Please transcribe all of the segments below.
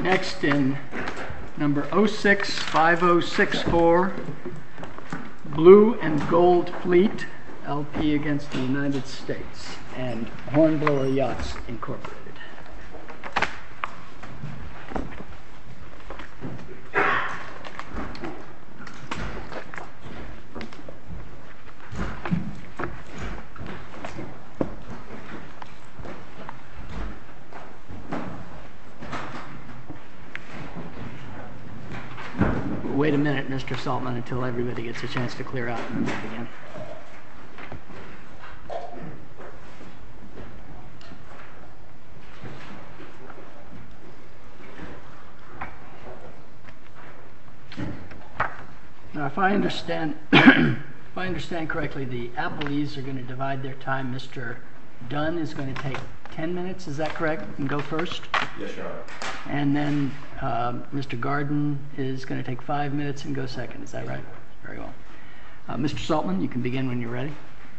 Next in number 065064, Blue and Gold Fleet, LP against the United States, and Hornblower Yachts Incorporated. Wait a minute, Mr. Saltman, until everybody gets a chance to clear out and then begin. Now, if I understand correctly, the Applees are going to divide their time. Mr. Dunn is going to take 10 minutes, is that correct? And go first? Yes, Your Honor. And then Mr. Garden is going to take 5 minutes and go second, is that right? Very well. Mr. Saltman, you can begin when you're ready.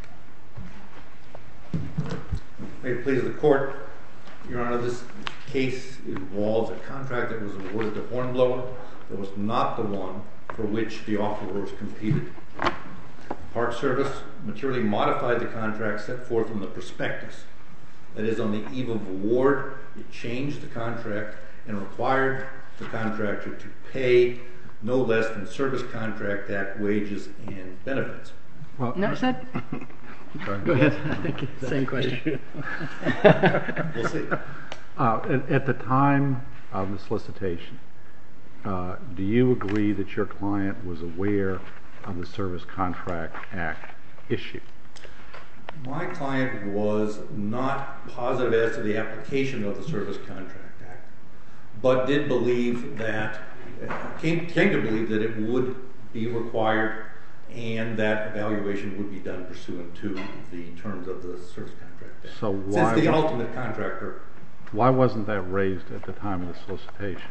May it please the Court, Your Honor, this case involves a contract that was awarded to Hornblower that was not the one for which the offerors competed. Park Service materially modified the contract set forth in the prospectus. That is, on the eve of award, it changed the contract and required the contractor to pay no less than Service Contract Act wages and benefits. Well, no, is that... Go ahead. I think it's the same question. We'll see. At the time of the solicitation, do you agree that your client was aware of the Service Contract Act issue? My client was not positive as to the application of the Service Contract Act, but did believe that, came to believe that it would be required and that evaluation would be done pursuant to the terms of the Service Contract Act. So why, since the ultimate contractor. Why wasn't that raised at the time of the solicitation?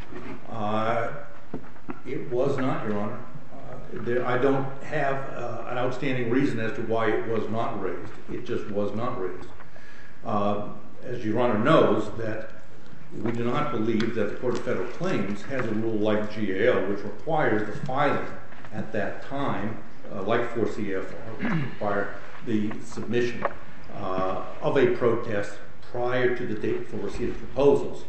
It was not, Your Honor. I don't have an outstanding reason as to why it was not raised. It just was not raised. As Your Honor knows, that we do not believe that the Court of Federal Claims has a rule like GAO, which requires the filing at that time, like 4 CFR, which required the submission of a protest prior to the date for receipt of proposals.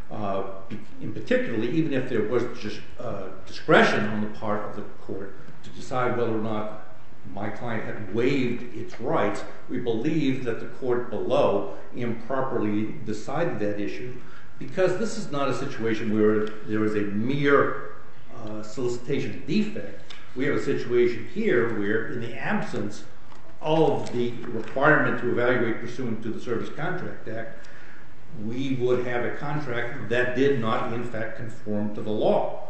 In particularly, even if there was just discretion on the part of the court to decide whether or not my client had waived its rights, we believe that the court below improperly decided that issue, because this is not a situation where there is a mere solicitation defect. We have a situation here where, in the absence of the requirement to evaluate pursuant to the Service Contract Act, we would have a contract that did not, in fact, conform to the law.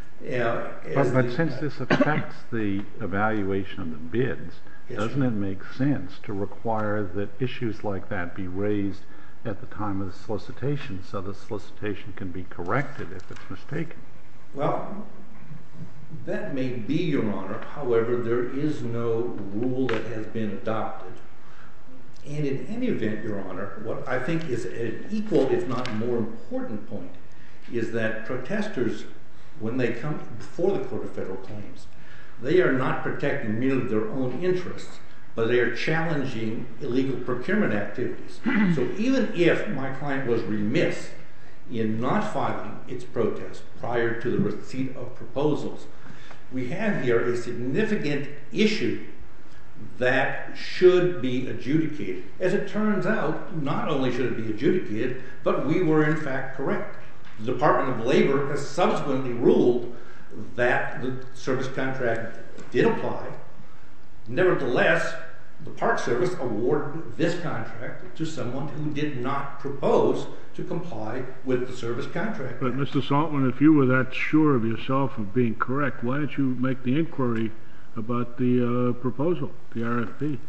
But since this affects the evaluation of the bids, doesn't it make sense to require that issues like that be raised at the time of the solicitation so the solicitation can be corrected if it's mistaken? Well, that may be, Your Honor. However, there is no rule that has been adopted. And in any event, Your Honor, what I think is an equal, if not more important point, is that protesters, when they come before the Court of Federal Claims, they are not protecting merely their own interests, but they are challenging illegal procurement activities. So even if my client was remiss in not filing its protest prior to the receipt of proposals, we have here a significant issue that should be adjudicated. As it turns out, not only should it be adjudicated, but we were in fact correct. The Department of Labor has subsequently ruled that the Service Contract did apply. Nevertheless, the Park Service awarded this contract to someone who did not propose to comply with the Service Contract. But Mr. Saltman, if you were that sure of yourself of being correct, why didn't you make the inquiry about the proposal, the RFP?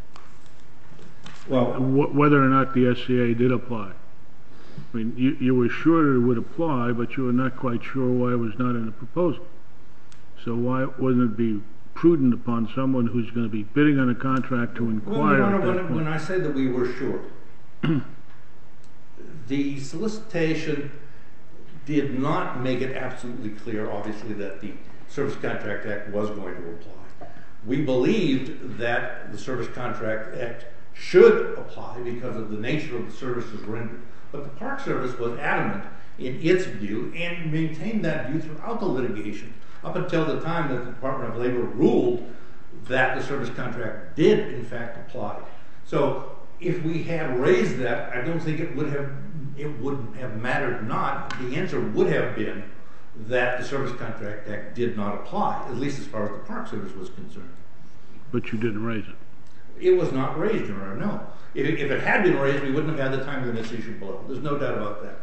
Well, whether or not the SCA did apply. I mean, you were sure it would apply, but you were not quite sure why it was not in the proposal. So why wouldn't it be prudent upon someone who's going to be bidding on a contract to inquire at that point? When I said that we were sure, the solicitation did not make it absolutely clear, obviously, that the Service Contract Act was going to apply. We believed that the Service Contract Act should apply because of the nature of the services rendered. But the Park Service was adamant in its view and maintained that view throughout the litigation up until the time that the Department of Labor ruled that the service contract did in fact apply. So if we had raised that, I don't think it wouldn't have mattered not. The answer would have been that the Service Contract Act did not apply, at least as far as the Park Service was concerned. But you didn't raise it. It was not raised, Your Honor, no. If it had been raised, we wouldn't have had the timeliness issue below. There's no doubt about that.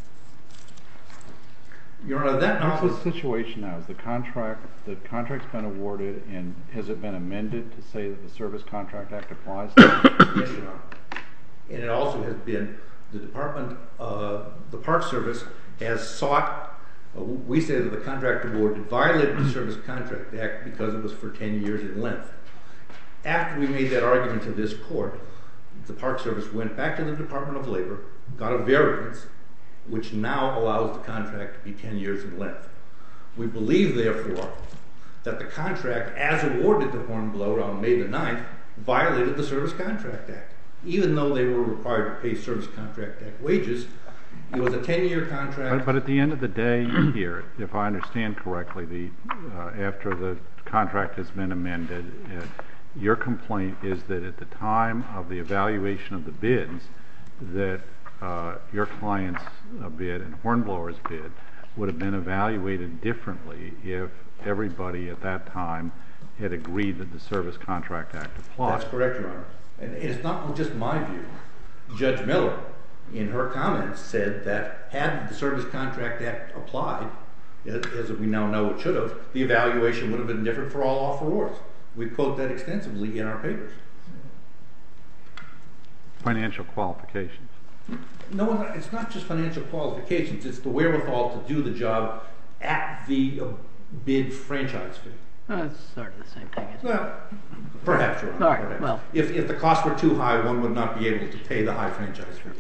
Your Honor, that now... What's the situation now? Is the contract's been awarded, and has it been amended to say that the Service Contract Act applies? Yes, Your Honor. And it also has been, the Park Service has sought, we say that the contract award violated the Service Contract Act because it was for 10 years in length. After we made that argument to this court, the Park Service went back to the Department of Labor, got a variance, which now allows the contract to be 10 years in length. We believe, therefore, that the contract, as awarded to Hornblower on May the 9th, violated the Service Contract Act. Even though they were required to pay Service Contract Act wages, it was a 10-year contract. But at the end of the day here, if I understand correctly, after the contract has been amended, your complaint is that at the time of the evaluation of the bids, that your client's bid and Hornblower's bid would have been evaluated differently if everybody at that time had agreed that the Service Contract Act applied. That's correct, Your Honor. And it's not just my view. Judge Miller, in her comments, said that had the Service Contract Act applied, as we now know it should have, the evaluation would have been different for all offerors. We quote that extensively in our papers. Financial qualifications. No, it's not just financial qualifications. It's the wherewithal to do the job at the bid franchise fee. It's sort of the same thing, isn't it? Well, perhaps, Your Honor. All right, perhaps. well. If the costs were too high, one would not be able to pay the high franchise fee.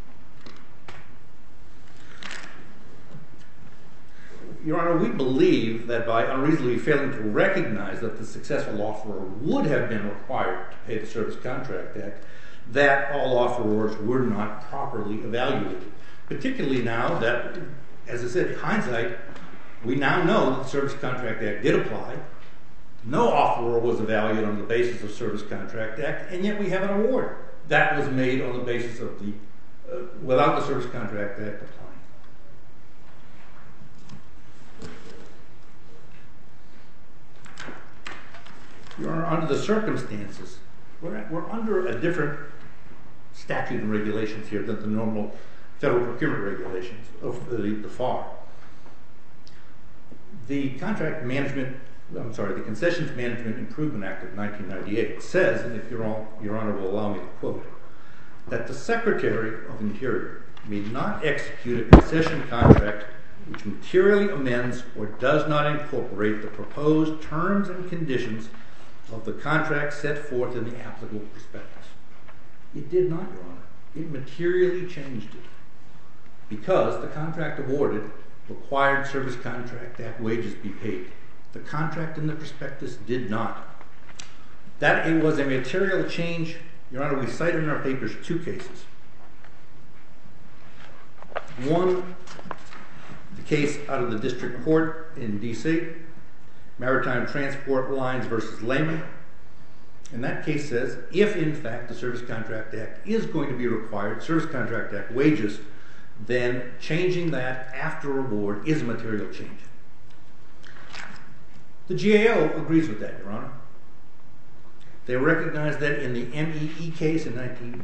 Your Honor, we believe that by unreasonably failing to recognize that the successful offeror would have been required to pay the Service Contract Act, that all offerors were not properly evaluated. Particularly now that, as I said, in hindsight, we now know that the Service Contract Act did apply. No offeror was evaluated on the basis of Service Contract Act, and yet we have an award that was made on the basis of the, without the Service Contract Act applying. Your Honor, under the circumstances, we're under a different statute and regulations here than the normal federal procurement regulations of the FAR. The the Concessions Management Improvement Act of 1998 says, and if Your Honor will allow me to quote, that the Secretary of Interior may not execute a concession contract which materially amends or does not incorporate the proposed terms and conditions of the contract set forth in the applicable prospectus. It did not, Your Honor. It materially changed it because the contract awarded required Service Contract Act wages be paid. The contract in the prospectus did not. That it was a material change, Your Honor, we cited in our papers two cases. One, the case out of the District Court in D.C., Maritime Transport Lines versus Lehman. And that case says, if in fact the Service Contract Act is going to be required, Service Contract Act wages, then changing that after award is a material change. The GAO agrees with that, Your Honor. They recognize that in the MEE case in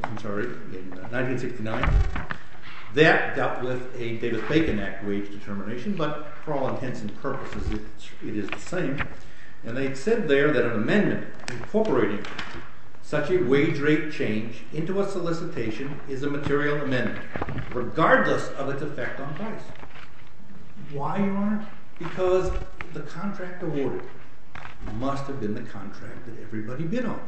1969, that dealt with a Davis-Bacon Act wage determination, but for all intents and purposes it is the same. And they said there that an amendment incorporating such a wage rate change into a solicitation is a material amendment, regardless of its effect on price. Why, Your Honor? Because the contract awarded must have been the contract that everybody bid on.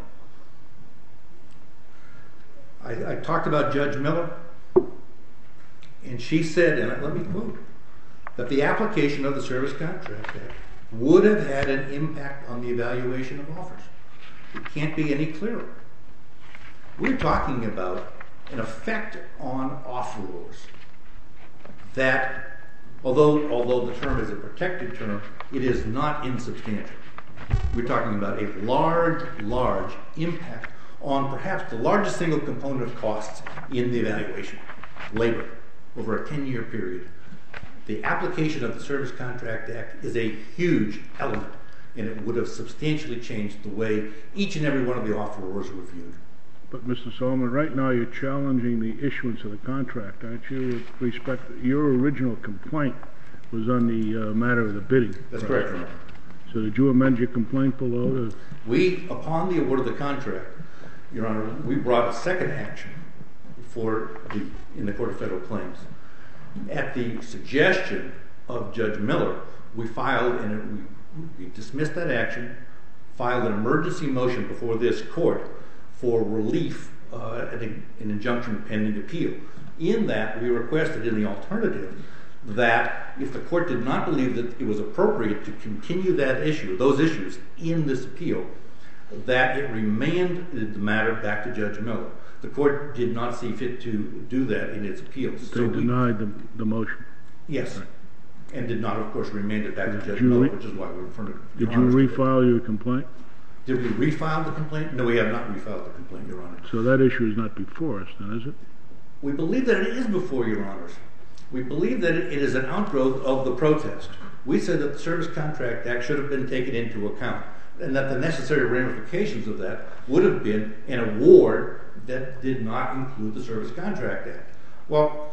I talked about Judge Miller, and she said, and let me quote, that the application of the Service Contract Act would have had an impact on the evaluation of offers. It can't be any clearer. We're talking about an effect on offerors that, although the term is a protected term, it is not insubstantial. We're talking about a large impact on perhaps the largest single component of costs in the evaluation, labor, over a 10-year period. The application of the Service Contract Act is a huge element, and it would have substantially changed the way each and every one of the offerors were viewed. But Mr. Solomon, right now you're challenging the issuance of the contract, aren't you? With respect, your original complaint was on the matter of the bidding. That's correct, Your Honor. So did you amend your complaint below? We, upon the award of the contract, Your Honor, we brought a second action in the Court of Federal Claims. At the suggestion of Judge Miller, we filed and we dismissed that action, filed an emergency motion before this court for relief, an injunction pending appeal. In that, we requested in the alternative that if the court did not believe that it was appropriate to continue those issues in this appeal, that it remanded the matter back to Judge Miller. The court did not see fit to do that in its appeals. They denied the motion. Yes, right. And did not, of course, remand it back to Judge Miller, which is why we're in front of Did you refile your complaint? Did we refile the complaint? No, we have not refiled the complaint, Your Honor. So that issue is not before us, then, is it? We believe that it is before Your Honors. We believe that it is an outgrowth of the protest. We said that the Service Contract Act should have been taken into account, and that the necessary ramifications of that would have been an award that did not include the Service Contract Act. Well,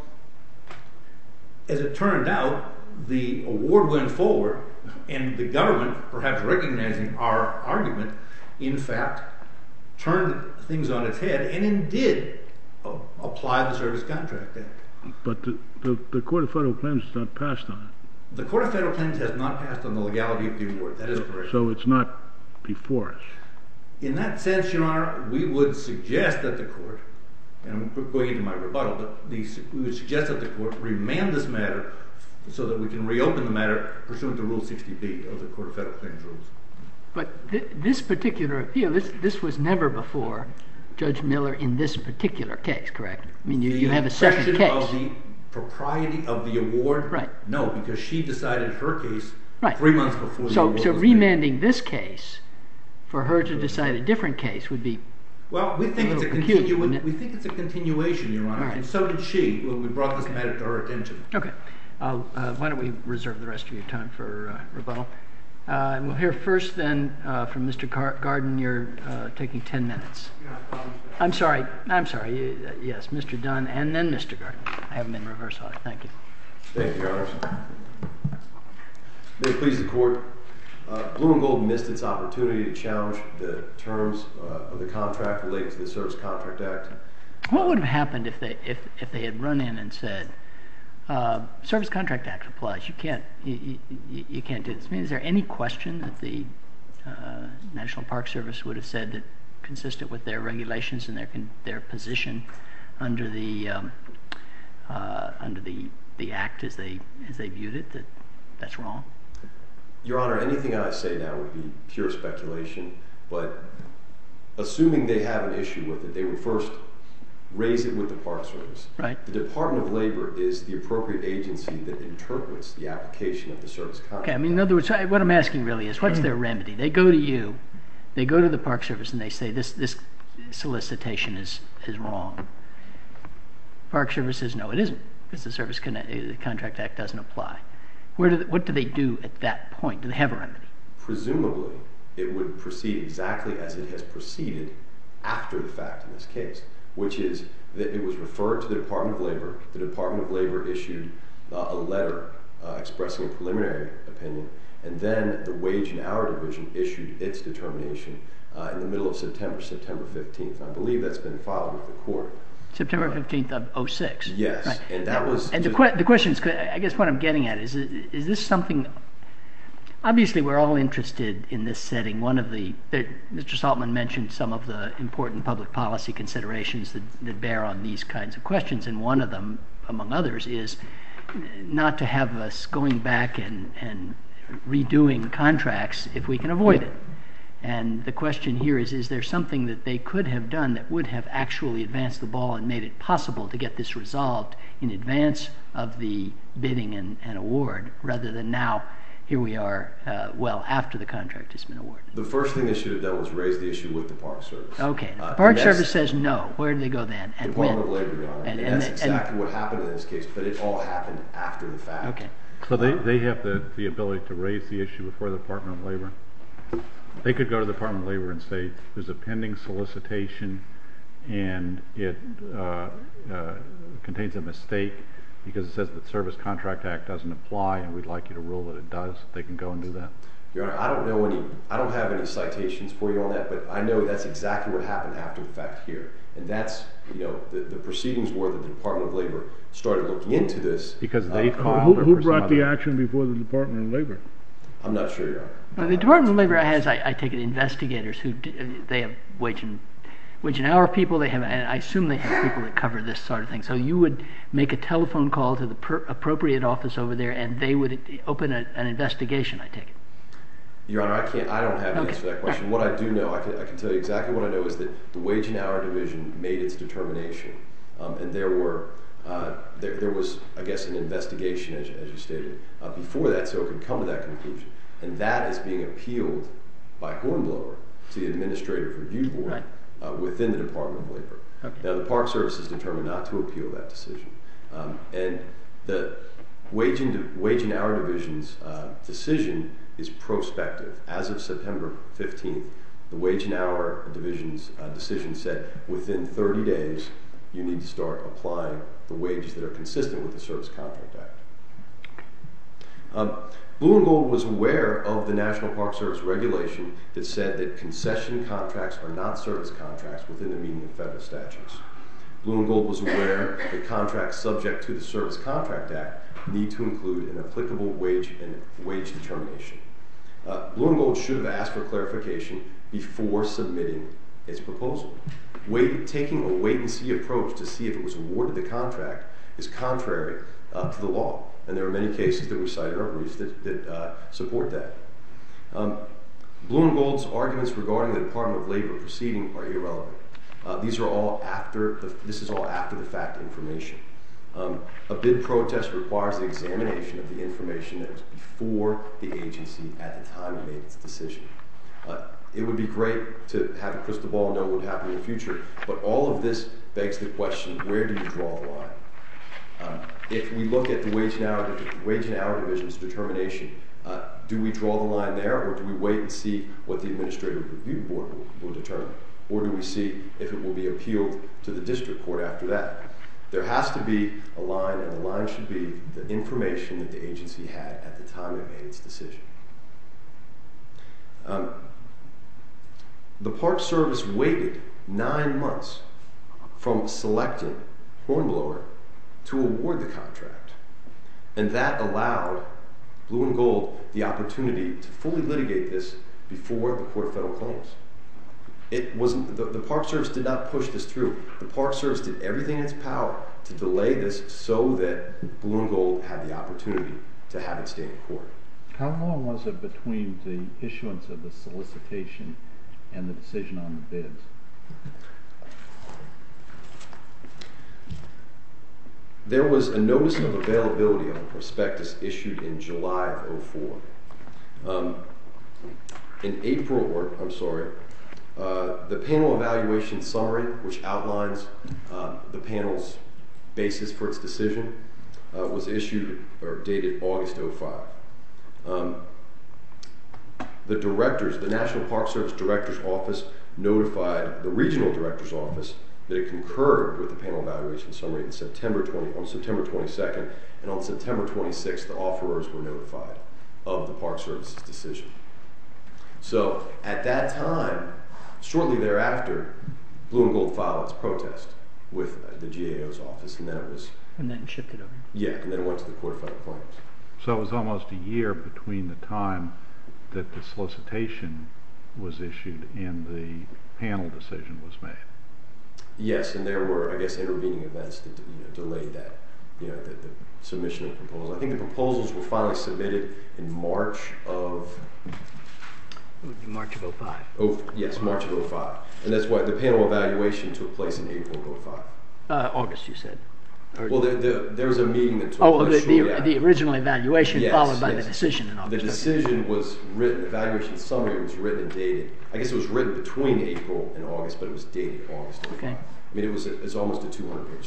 as it turned out, the award went forward, and the government, perhaps recognizing our argument, in fact, turned things on its head and did apply the Service Contract Act. But the Court of Federal Claims has not passed on it. The Court of Federal Claims has not passed on the legality of the award. That is correct. So it's not before us. In that sense, Your Honor, we would suggest that the court, and I'm going into my rebuttal, but we would suggest that the court remand this matter so that we can reopen the matter pursuant to Rule 60B of the Court of Federal Claims rules. But this particular appeal, this was never before Judge Miller in this particular case, correct? I mean, you have a second case. The question of the propriety of the award? Right. No, because she decided her case right. 3 months before the award was So made. remanding this case for her to decide a different case would be well, we think it's a continuation, Your Honor, right. and so did she when we brought this matter to her attention. Okay. Why don't we reserve the rest of your time for rebuttal? And we'll hear first then from Mr. Garden. You're taking 10 minutes. I'm sorry. Yes, Mr. Dunn and then Mr. Garden. I have them in reverse order. Thank you. Thank you, Your Honor. May it please the Court, Blue and Gold missed its opportunity to challenge the terms of the contract related to the Service Contract Act. What would have happened if they had run in and said, Service Contract Act applies. You can't do this. I mean, is there any question that the National Park Service would have said that, consistent with their regulations and their position under the Act as they viewed it, that's wrong? Your Honor, anything I say now would be pure speculation, but assuming they have an issue with it, they would first raise it with the Park Service. Right. The Department of Labor is the appropriate agency that interprets the application of the Service Contract Act. Okay, I mean, in other words, what I'm asking really is, what's their remedy? They go to you, they go to the Park Service, and they say this solicitation is wrong. Park Service says, no, it isn't, because the Contract Act doesn't apply. What do they do at that point? Do they have a remedy? Presumably, it would proceed exactly as it has proceeded after the fact in this case, which is that it was referred to the Department of Labor. The Department of Labor issued a letter expressing a preliminary opinion, and then the Wage and Hour Division issued its determination in the middle of September 15th. I believe that's been filed with the court. September 15th of 2006. Yes, right. and that was... And the question is, I guess what I'm getting at is this something... Obviously, we're all interested in this setting. Mr. Saltman mentioned some of the important public policy considerations that bear on these kinds of questions, and one of them, among others, is not to have us going back and redoing contracts if we can avoid it. And the question here is there something that they could have done that would have actually advanced the ball and made it possible to get this resolved in advance of the bidding and award, rather than now, here we are, well, after the contract has been awarded? The first thing they should have done was raise the issue with the Park Service. Okay. The Park Service says no. Where do they go then? And when? Department of Labor, Your Honor. And that's exactly what happened in this case, but it all happened after the fact. Okay. So they have the ability to raise the issue before the Department of Labor? They could go to the Department of Labor and say, there's a pending solicitation and it contains a mistake because it says the Service Contract Act doesn't apply and we'd like you to rule that it does. They can go and do that? Your Honor, I don't have any citations for you on that, but I know that's exactly what happened after the fact here. And that's, the proceedings were that the Department of Labor started looking into this. Because they filed Who brought the action before the Department of Labor? I'm not sure, Your Honor. Well, the Department of Labor has, I take it, investigators who they have wage and hour people. They have, and I assume they have people that cover this sort of thing. So you would make a telephone call to the appropriate office over there, and they would open an investigation. I take it. Your Honor, I don't have an answer to that question. What I do know, I can tell you exactly what I know is that the Wage and Hour Division made its determination, and there was, I guess, an investigation, as you stated, before that, so it could come to that conclusion. And that is being appealed by Hornblower to the Administrative Review Board within the Department of Labor. Okay. Now, the Park Service is determined not to appeal that decision. And the Wage and Hour Division's decision is prospective. As of September 15th, the Wage and Hour Division's decision said within 30 days you need to start applying the wages that are consistent with the Service Contract Act. Blue and Gold was aware of the National Park Service regulation that said that concession contracts are not service contracts within the meaning of federal statutes. Blue and Gold was aware that contracts subject to the Service Contract Act need to include an applicable wage determination. Blue and Gold should have asked for clarification before submitting its proposal. Taking a wait-and-see approach to see if it was awarded the contract is contrary to the law. And there are many cases that we cited in our briefs that support that. Blue and Gold's arguments regarding the Department of Labor proceeding are irrelevant. This is all after the fact information. A bid protest requires the examination of the information that was before the agency at the time it made its decision. It would be great to have a crystal ball and know what would happen in the future, but all of this begs the question, where do you draw the line? If we look at the Wage and Hour Division's determination, do we draw the line there, or do we wait and see what the Administrative Review Board will determine? Or do we see if it will be appealed to the district court after that? There has to be a line, and the line should be the information that the agency had at the time it made its decision. The Park Service waited 9 months from selecting Hornblower to award the contract, and that allowed Blue and Gold the opportunity to fully litigate this before the Court of Federal Claims. It wasn't the Park Service did not push this through. The Park Service did everything in its power to delay this so that Blue and Gold had the opportunity to have it stay in court. How long was it between the issuance of the solicitation and the decision on the bids? There was a notice of availability of a prospectus issued in July of 2004. In April, the panel evaluation summary, which outlines the panel's basis for its decision, was issued or dated August 2005. The National Park Service Director's Office notified the Regional Director's Office that it concurred with the panel evaluation summary on September 22nd, and on September 26th, the offerors were notified of the Park Service's decision. So at that time, shortly thereafter, Blue and Gold filed its protest with the GAO's office, and then it was... And then shifted over. Yeah, and then it went to the Court of Federal Claims. So it was almost a year between the time that the solicitation was issued and the panel decision was made. Yes, and there were, I guess, intervening events that delayed that. the submission of proposals. I think the proposals were finally submitted in March of... It would be March of 05. Yes, March of 05. And that's why the panel evaluation took place in April of 05. August, you said. Well, there was a meeting that took place shortly after. The original evaluation Yes, followed by yes. the decision in August. The decision was written, the evaluation summary was written and dated. I guess it was written between April and August, but it was dated August of 05. Okay. I mean, it was almost a 200-page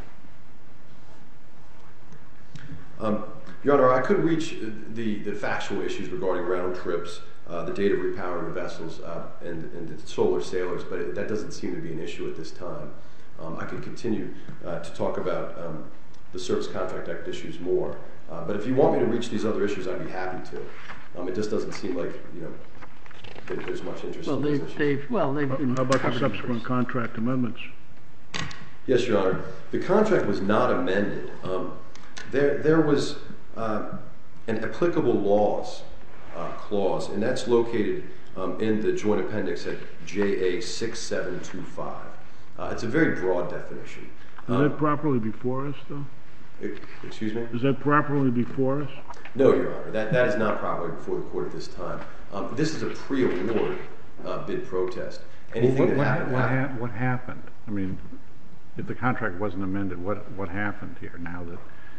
document. Your Honor, I could reach the factual issues regarding round trips, the date of repowering the vessels, and the solar sailors, but that doesn't seem to be an issue at this time. I could continue to talk about the Service Contract Act issues more, but if you want me to reach these other issues, I'd be happy to. It just doesn't seem like that there's much interest in these issues. They've been How about the covered in subsequent briefs. contract amendments? Yes, Your Honor. The contract was not amended. There was an applicable laws clause, and that's located in the Joint Appendix at JA 6725. It's a very broad definition. Is that properly before us, though? Excuse me? Is that properly before us? No, Your Honor. That is not properly before the court at this time. This is a pre-award bid protest. Anything that happened... What happened? I mean, if the contract wasn't amended, what happened here now that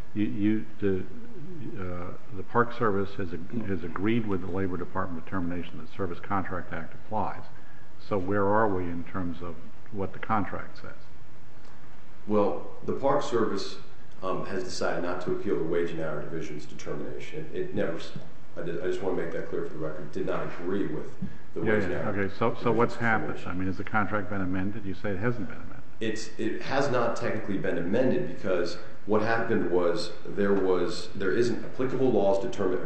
the Park Service has agreed with the Labor Department determination that the Service Contract Act applies? So where are we in terms of what the contract says? Well, the Park Service has decided not to appeal the Wage and Hour Division's determination. It never... I just want to make that clear for the record. Did not agree with the Wage and Hour. Okay, so what's happened? I mean, has the contract been amended? You say it hasn't been amended. It has not technically been amended because what happened was there is an applicable laws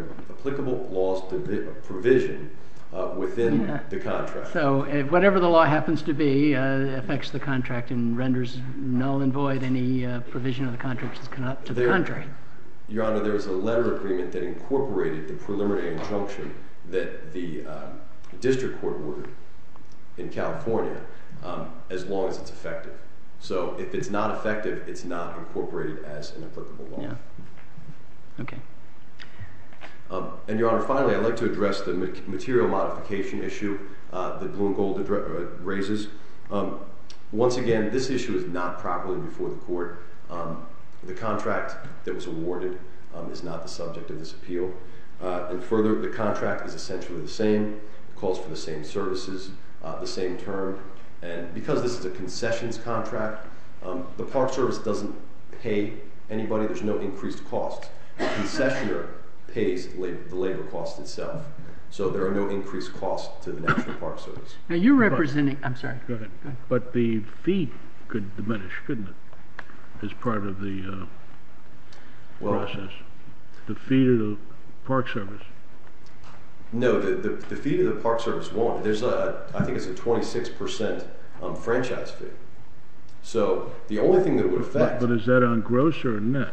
provision within the contract. So whatever the law happens to be affects the contract and renders null and void any provision of the contract that's come up to the contrary. Your Honor, there was a letter agreement that incorporated the preliminary injunction that the district court ordered in California as long as it's effective. So if it's not effective, it's not incorporated as an applicable law. Yeah. Okay. And Your Honor, finally, I'd like to address the material modification issue that Blue and Gold raises. Once again, this issue is not properly before the court. The contract that was awarded is not the subject of this appeal. And further, the contract is essentially the same. It calls for the same services, the same term. And because this is a concessions contract, the Park Service doesn't pay anybody. There's no increased costs. The concessioner pays the labor cost itself. So there are no increased costs to the National Park Service. Now you're representing... I'm sorry. Go ahead. But the fee could diminish, couldn't it, as part of the process? The fee to the Park Service. No, the fee to the Park Service won't. There's I think it's a 26% franchise fee. So the only thing that would affect... But is that on gross or net?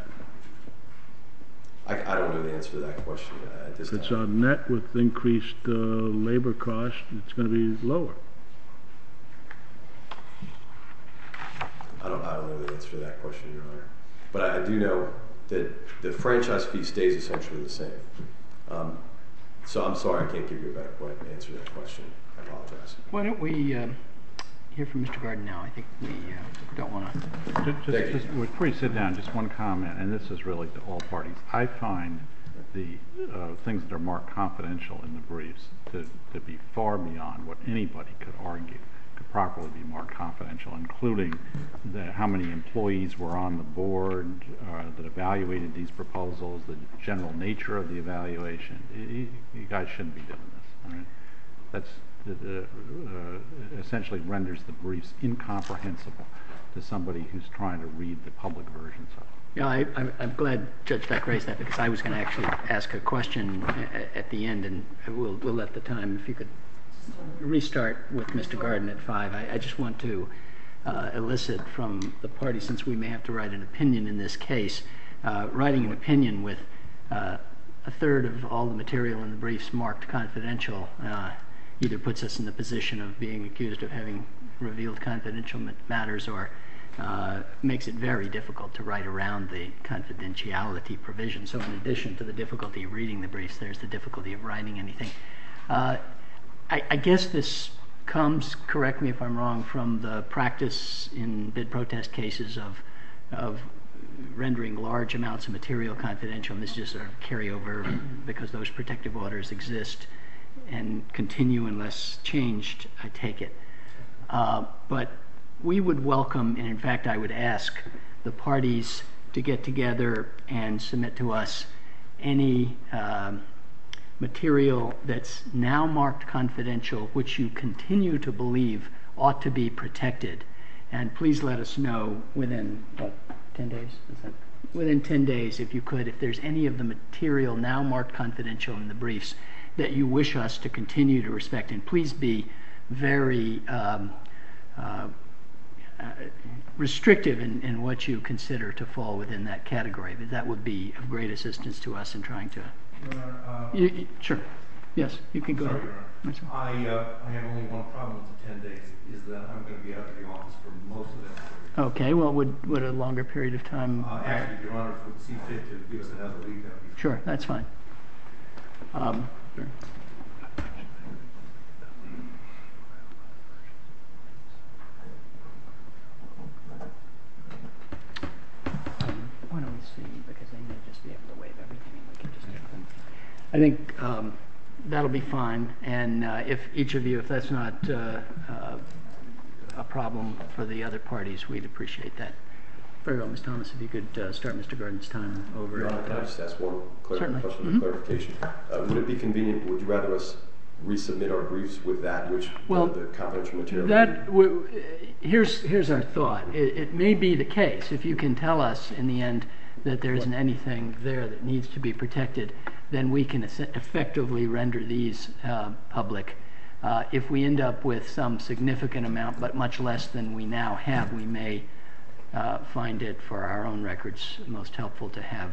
I don't know the answer to that question at this time. If it's on net with increased labor costs, it's going to be lower. I don't know the answer to that question, Your Honor. But I do know that the franchise fee stays essentially the same. So I'm sorry I can't give you a better answer to that question. I apologize. Why don't we hear from Mr. Garden now? I think we don't want to... Just before you sit down, just one comment, and this is really to all parties. I find the things that are marked confidential in the briefs to be far beyond what anybody could argue could properly be marked confidential, including how many employees were on the board that evaluated these proposals, the general nature of the evaluation. You guys shouldn't be doing this. All right? That's essentially renders the briefs incomprehensible to somebody who's trying to read the public versions of it. Yeah, I'm glad Judge Beck raised that because I was going to actually ask a question at the end, and we'll let the time, if you could restart with Mr. Garden at 5. I just want to elicit from the party, since we may have to write an opinion in this case, writing an opinion with a third of all the material in the briefs marked confidential either puts us in the position of being accused of having revealed confidential matters or makes it very difficult to write around the confidentiality provision. So in addition to the difficulty of reading the briefs, there's the difficulty of writing anything. I guess this comes, correct me if I'm wrong, from the practice in bid protest cases of rendering large amounts of material confidential, and this is just sort of carryover because those protective orders exist and continue unless changed, I take it. But we would welcome, and in fact I would ask the parties to get together and submit to us any material that's now marked confidential, which you continue to believe ought to be protected. And please let us know within, 10 days? Within 10 days, if you could, if there's any of the material now marked confidential in the briefs that you wish us to continue to respect. And please be very restrictive in what you consider to fall within that category. But that would be of great assistance to us in trying to... Sure. Yes, you can go ahead. I have only one problem with the 10 days, is that I'm going to be out of the office for most of that period. Okay, well, would a longer period of time... Actually, if Your Honor would see fit to give us another week, that would be fine. Sure, that's fine. Sure. Why don't we see, because they may just be able to waive everything and we can just take them. I think that'll be fine, and if each of you, if that's not a problem for the other parties, we'd appreciate that. Very well, Ms. Thomas, if you could start Mr. Gordon's time over. Your Honor, can I just ask one question of clarification? Would it be convenient, would you rather us resubmit our briefs with that, which the confidential material? Here's our thought. It may be the case, if you can tell us in the end that there isn't anything there that needs to be protected, then we can effectively render these public. If we end up with some significant amount, but much less than we now have, we may find it for our own records most helpful to have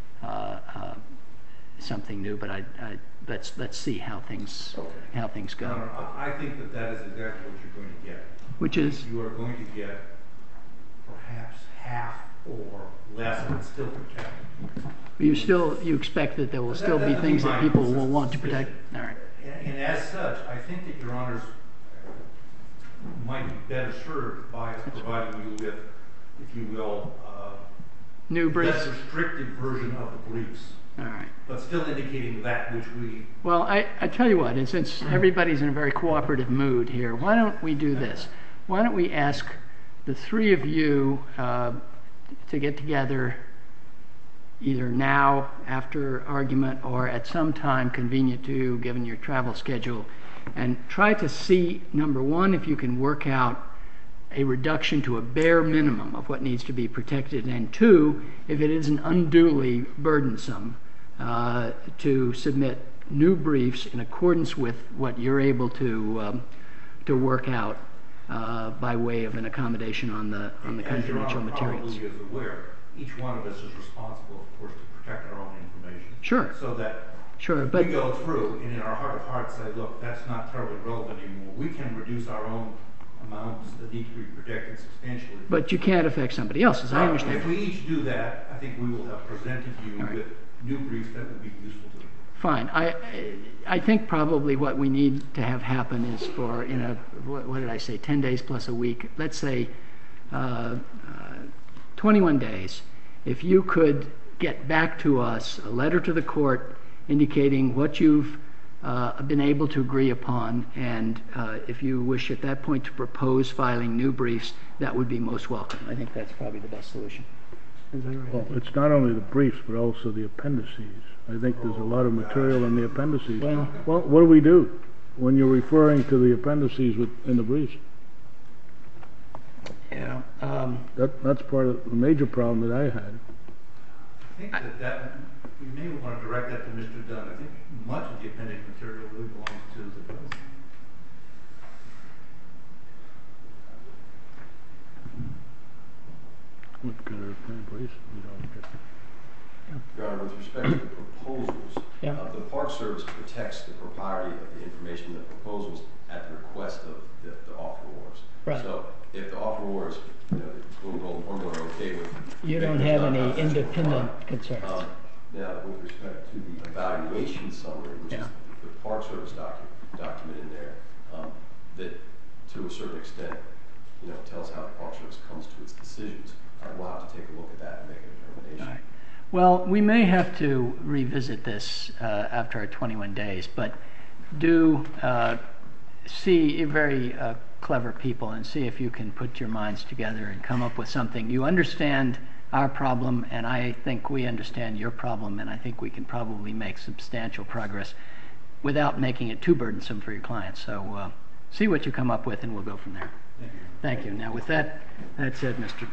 something new. But let's see how things go. I think that is exactly what you're going to get. Which is? You are going to get perhaps half or less, but still protected. You expect that there will still be things that people will want to protect? All right. And as such, I think that Your Honors might be better served by providing you with, if you will, new briefs, less restrictive version of the briefs. All right. But still indicating that which we... Well, I tell you what, and since everybody's in a very cooperative mood here, why don't we do this? Why don't we ask the three of you to get together either now, after argument, or at some time convenient to you, given your travel schedule, and try to see, number one, if you can work out a reduction to a bare minimum of what needs to be protected, and two, if it isn't unduly burdensome, to submit new briefs in accordance with what you're able to work out by way of an accommodation on the confidential materials. As Your Honor probably is aware, each one of us is responsible, of course, to protect our own information. Sure. So that we go through and in our heart of hearts say, look, that's not terribly relevant anymore. We can reduce our own amounts that need to be protected substantially. But you can't affect somebody else's, I understand. If we each do that, I think we will have presented you with new briefs that will be useful to you. Fine. I think probably what we need to have happen is for, in a, what did I say, 10 days plus a week, let's say 21 days, if you could get back to us a letter to the court indicating what you've been able to agree upon, and if you wish at that point to propose filing new briefs, that would be most welcome. I think that's probably the best solution. Is that right? Well, it's not only the briefs, but also the appendices. I think there's a lot of material in the appendices. Well, what do we do when you're referring to the appendices in the briefs? Yeah. That's part of the major problem that I had. I think that you may want to direct that to Mr. Dunn. I think much of the appendix material really belongs to the president. What good are briefs? Your Honor, with respect to the proposals, the Park Service protects the propriety of the information in the proposals at the request of the offerors. Right. So if the offerors Blue and Gold and Hornblower are okay with. You don't have any independent concerns. Now, with respect to the evaluation summary, which is the Park Service document in there, that to a certain extent, tells how the Park Service comes to its decisions. We'll have to take a look at that and make a determination. All right. Well, we may have to revisit this after our 21 days, but do see very clever people and see if you can put your minds together and come up with something. You understand our problem, and I think we understand your problem, and I think we can probably make substantial progress without making it too burdensome for your clients. So see what you come up with, and we'll go from there. Thank you. Now, with that said, Mr.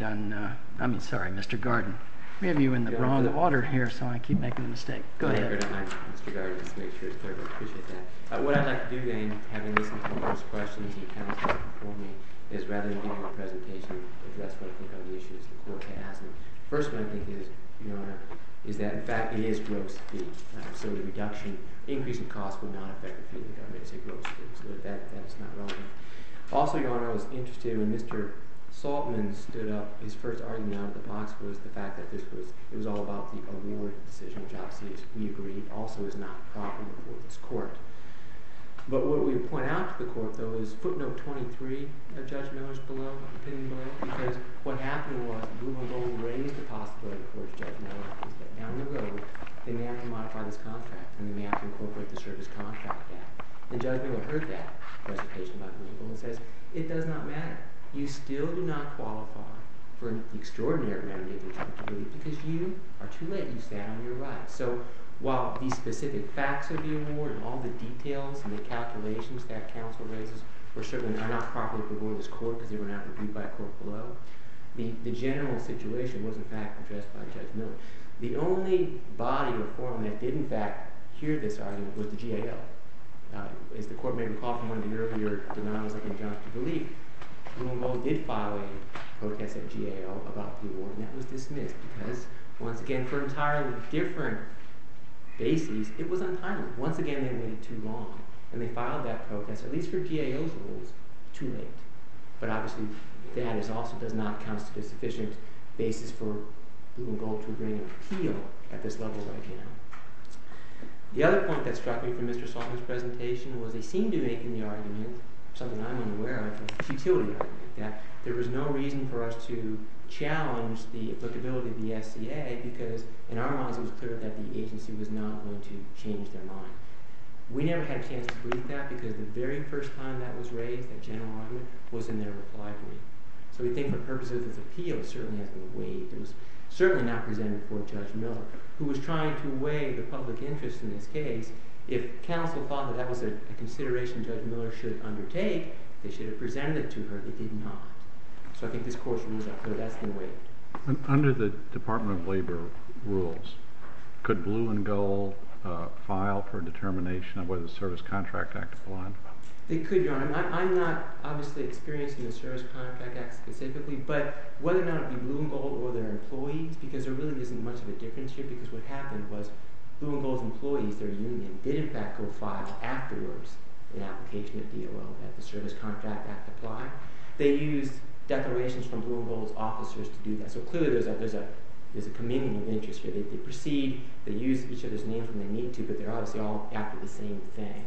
Mr. Garden. We have you in the wrong order here, so I keep making a mistake. Go ahead. I'm Mr. Garden, just to make sure it's clear. I appreciate that. What I'd like to do then, having listened to the first questions and counsel before me, is rather than giving a presentation, address what I think are the issues the court has. And first one I think is, Your Honor, is that in fact it is gross fee. So the reduction, increase in cost would not affect the fee of the government. It's a gross fee, so that is not relevant. Also, Your Honor, I was interested when Mr. Saltman stood up. His first argument out of the box was the fact that it was all about the award decision, which obviously, as we agreed, also is not proper before this court. But what we point out to the court, though, is footnote 23 of Judge Miller's opinion below, because what happened was Blue and Gold raised the possibility for Judge Miller is that down the road they may have to modify this contract and they may have to incorporate the Service Contract Act. And Judge Miller heard that presentation by Blue and Gold and says, it does not matter. You still do not qualify for the extraordinary remedy of injunctive relief because you are too late. You sat on your right. So while the specific facts of the award and all the details and the calculations that counsel raises are not properly before this court because they were not reviewed by a court below, the general situation was in fact addressed by Judge Miller. The only body or forum that did in fact hear this argument was the GAO. As the court may recall from one of the earlier denials of injunctive relief, Blue and Gold did file a protest at GAO about the award, and that was dismissed because, once again, for entirely different bases, it was untimely. Once again, they waited too long, and they filed that protest, at least for GAO's rules, too late. But obviously, that also does not constitute a sufficient basis for Blue and Gold to bring an appeal at this level right now. The other point that struck me from Mr. Saltman's presentation was they seemed to be making the argument, something I'm unaware of, a futility argument, that there was no reason for us to challenge the applicability of the SCA because in our minds it was clear that the agency was not going to change their mind. We never had a chance to brief that because the very first time that was raised, that general argument, was in their reply brief. So we think for purposes of this appeal, it certainly has been waived. It was certainly not presented before Judge Miller, who was trying to weigh the public interest in this case. If counsel thought that that was a consideration Judge Miller should undertake, they should have presented it to her. They did not. So I think this court's rules are clear. That's been waived. Under the Department of Labor rules, could Blue and Gold file for determination of whether the Service Contract Act applied? They could, Your Honor. I'm not obviously experienced in the Service Contract Act specifically, but whether or not it be Blue and Gold or their employees, because there really isn't much of a difference here, because what happened was Blue and Gold's employees, their union, did in fact go file afterwards an application at DOL that the Service Contract Act apply. They used declarations from Blue and Gold's officers to do that. So clearly there's a commingling of interest here. They proceed, they use each other's names when they need to, but they're obviously all after the same thing.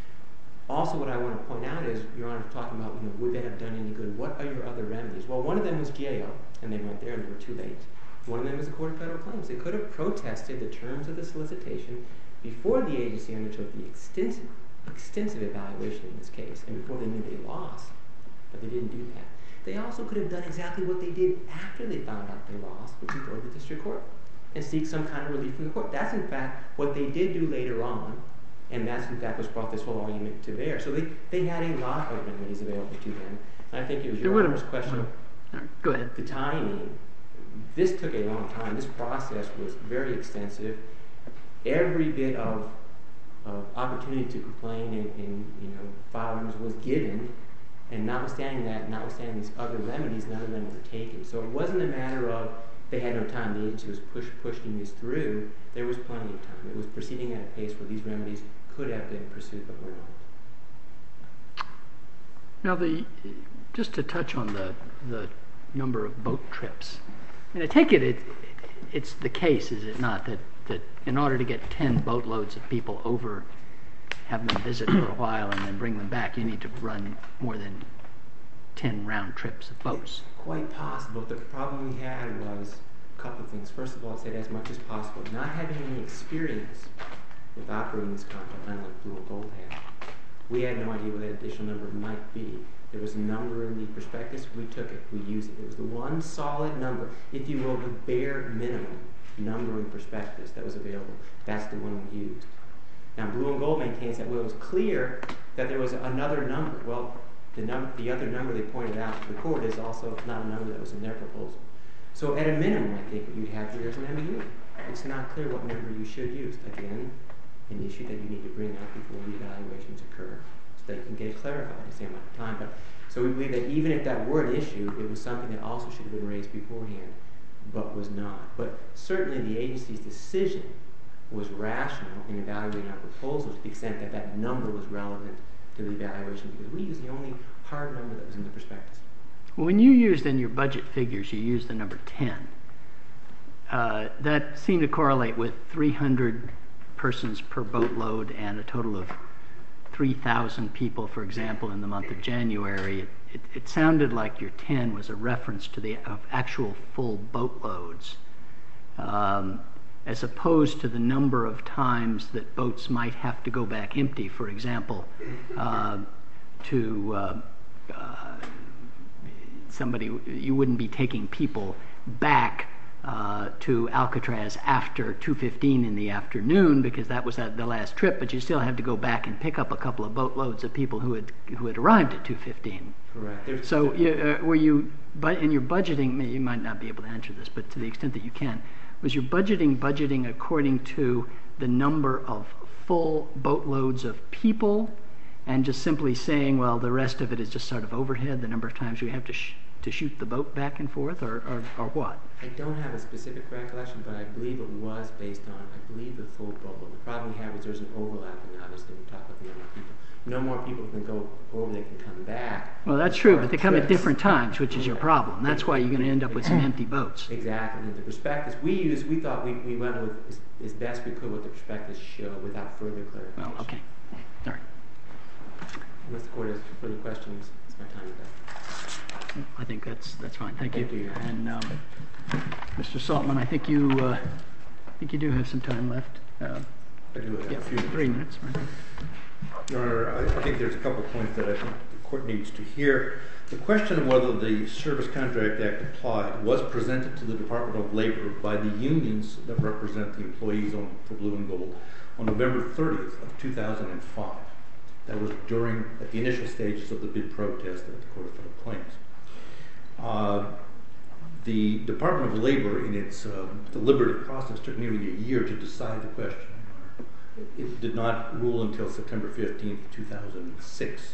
Also, what I want to point out is, Your Honor, talking about, would that have done any good? What are your other remedies? Well, one of them was GAO, and they went there and they were too late. One of them is the Court of Federal Claims. They could have protested the terms of the solicitation before the agency undertook the extensive evaluation in this case, and before they knew they lost, but they didn't do that. They also could have done exactly what they did after they found out they lost, which is go to the district court and seek some kind of relief from the court. That's, in fact, what they did do later on, and that's, in fact, what brought this whole argument to bear. So they had a lot of remedies available to them. And I think it was Your Honor's question. Go ahead. The timing. This took a long time. This process was very extensive. Every bit of opportunity to complain and filings was given, and notwithstanding that, notwithstanding these other remedies, none of them were taken. So it wasn't a matter of they had no time. The agency was pushing this through. There was plenty of time. It was proceeding at a pace where these remedies could have been pursued, but were not. Now, just to touch on the number of boat trips. And I take it it's the case, is it not, that in order to get 10 boatloads of people over, have them visit for a while and then bring them back, you need to run more than 10 round trips of boats. Quite possible. The problem we had was a couple of things. First of all, it said as much as possible. Not having any experience with operating this contract, unlike Blue and Gold had, we had no idea what that additional number might be. There was a number in the prospectus. We took it. We used it. It was the one solid number, if you will, the bare minimum number in the prospectus that was available. That's the one we used. Now, Blue and Gold maintains that, well, it was clear that there was another number. Well, the other number they pointed out to the court is also not a number that was in their proposal. So at a minimum, I think what you'd have here is an ambiguity. It's not clear what number you should use. Again, an issue that you need to bring up before the evaluations occur so that you can get it clarified at the same amount of time. But so we believe that even if that were an issue, it was something that also should have been raised beforehand, but was not. But certainly the agency's decision was rational in evaluating our proposal to the extent that that number was relevant to the evaluation, because we used the only hard number that was in the prospectus. When you used in your budget figures, you used the number 10. That seemed to correlate with 300 persons per boatload and a total of 3,000 people, for example, in the month of January. It sounded like your 10 was a reference to the actual full boatloads, as opposed to the number of times that boats might have to go back empty, for example, to somebody. You wouldn't be taking people back to Alcatraz after 2:15 in the afternoon because that was the last trip, but you still have to go back and pick up a couple of boatloads of people who had arrived at 2:15. Correct. So were you, in your budgeting, you might not be able to answer this, but to the extent that you can, was your budgeting according to the number of full boatloads of people and just simply saying, well, the rest of it is just sort of overhead, the number of times we have to shoot the boat back and forth, or what? I don't have a specific recollection, but I believe it was based on, the full boatload. The problem we have is there's an overlapping, obviously, when we talk about the number of people. No more people can go over, they can come back. Well, that's true, but they come at different times, which is your problem. That's why you're going to end up with some empty boats. Exactly. And the prospectus we thought we went with as best we could what the prospectus showed without further clarification. Well, okay. All right. Unless the court has further questions, it's my time to go. I think that's fine. Thank you. Thank you. And Mr. Saltman, I think you do have some time left. I do have a few 3 minutes. Right? Your Honor, I think there's a couple of points that I think the court needs to hear. The question of whether the Service Contract Act applied was presented to the Department of Labor by the unions that represent the employees for Blue and Gold on November 30th of 2005. That was at the initial stages of the bid protest at the Court of Federal Claims. The Department of Labor, in its deliberative process, took nearly a year to decide the question. It did not rule until September 15th, 2006.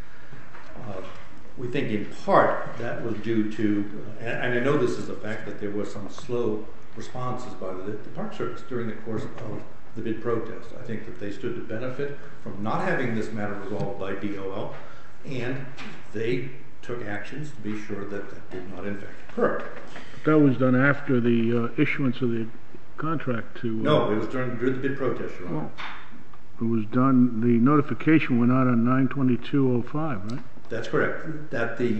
We think in part that was due to, and I know this is a fact, that there were some slow responses by the Park Service during the course of the bid protest. I think that they stood to benefit from not having this matter resolved by DOL, and they took actions to be sure that that did not in fact occur. That was done after the issuance of the contract to... No, it was during the bid protest, Your Honor. It was done, the notification went out on 9/22/05, right? That's correct. That the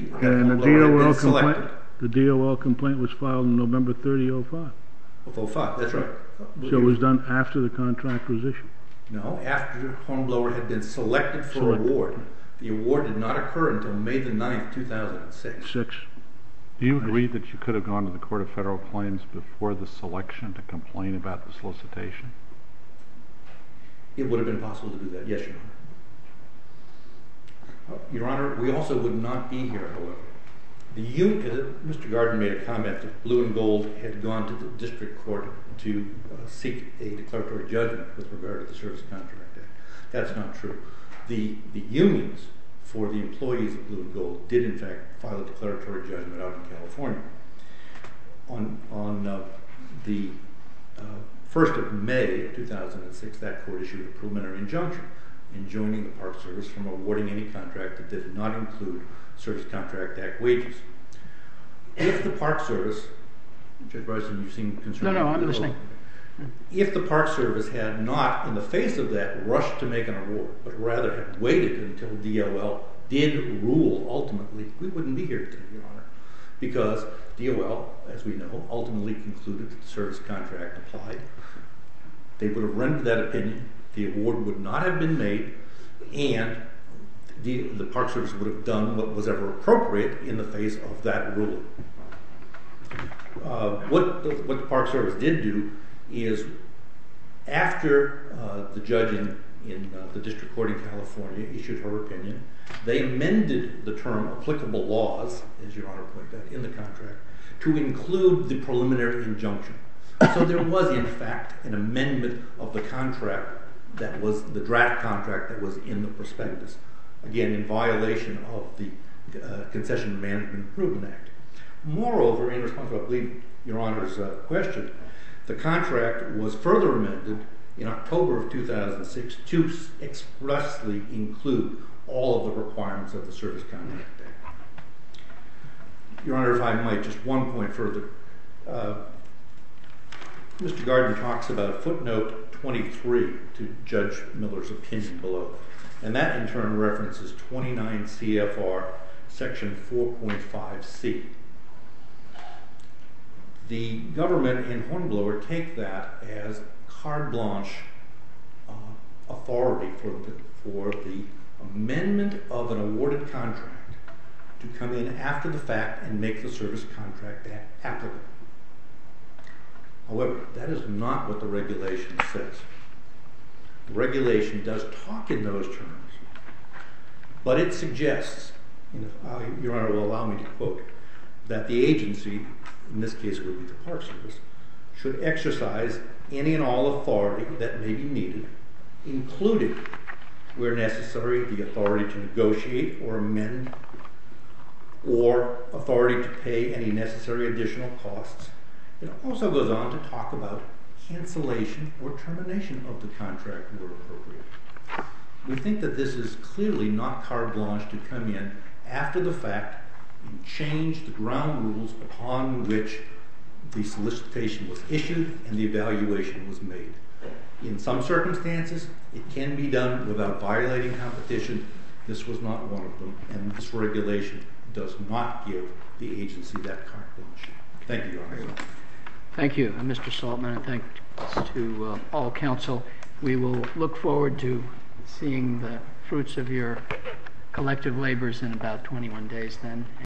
DOL complaint was filed on November 30/05. Of 05, that's right. So it was done after the contract was issued? No, after Hornblower had been selected for award. The award did not occur until May the 9th, 2006. Do you agree that you could have gone to the Court of Federal Claims before the selection to complain about the solicitation? It would have been possible to do that, yes, Your Honor. Your Honor, we also would not be here, however. Mr. Gardner made a comment that Blue and Gold had gone to the district court to seek a declaratory judgment with regard to the Service Contract Act. That's not true. The unions for the employees of Blue and Gold did in fact file a declaratory judgment out in California. On the 1st of May of 2006, that court issued a preliminary injunction enjoining the Park Service from awarding any contract that did not include Service Contract Act wages. if the Park Service, Judge Bryson, you seem concerned. No, I'm listening. If the Park Service had not, in the face of that, rushed to make an award, but rather had waited until DOL did rule ultimately, we wouldn't be here today, Your Honor, because DOL, as we know, ultimately concluded that the service contract applied. They would have rendered that opinion, the award would not have been made, and the Park Service would have done what was ever appropriate in the face of that ruling. What the Park Service did do is, after the judge in the district court in California issued her opinion, they amended the term applicable laws, as Your Honor pointed out, in the contract to include the preliminary injunction. So there was, in fact, an amendment of the contract that was the draft contract that was in the prospectus, again in violation of the Concession Management Improvement Act. Moreover, in response to, I believe, Your Honor's question, the contract was further amended in October of 2006 to expressly include all of the requirements of the Service Contract Act. Your Honor, if I might, just one point further. Mr. Gardner talks about footnote 23 to Judge Miller's opinion below, and that in turn references 29 CFR section 4.5c. The government and Hornblower take that as carte blanche authority for the amendment of an awarded contract to come in after the fact and make the Service Contract Act applicable. However, that is not what the regulation says. The regulation does talk in those terms, but it suggests, and if Your Honor will allow me to quote, that the agency, in this case it would be the Park Service, should exercise any and all authority that may be needed, including, where necessary, the authority to negotiate or amend, or authority to pay any necessary additional costs. It also goes on to talk about cancellation or termination of the contract where appropriate. We think that this is clearly not carte blanche to come in after the fact and change the ground rules upon which the solicitation was issued and the evaluation was made. In some circumstances, it can be done without violating competition. This was not one of them, and this regulation does not give the agency that carte blanche. Thank you, Your Honor. Thank you, Mr. Saltman, and thanks to all counsel. We will look forward to seeing the fruits of your collective labors in about 21 days then.